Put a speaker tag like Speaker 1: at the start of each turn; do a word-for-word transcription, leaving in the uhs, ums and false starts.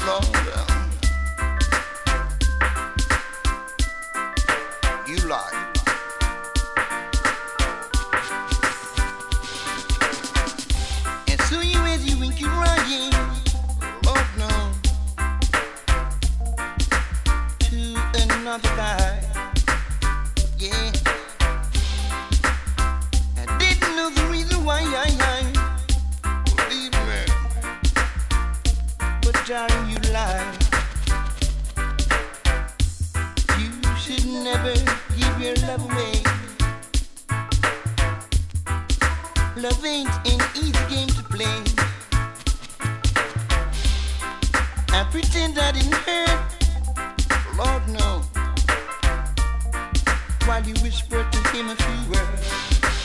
Speaker 1: Lord, you lie. And so you as you wink you crying, Lord no, to another guy. Yeah, I didn't know the reason why I, I believe me, but darling you lie. You should never give your love away. Love ain't an easy game to play. I pretend I didn't hurt, Lord no, while you whispered to him a few words.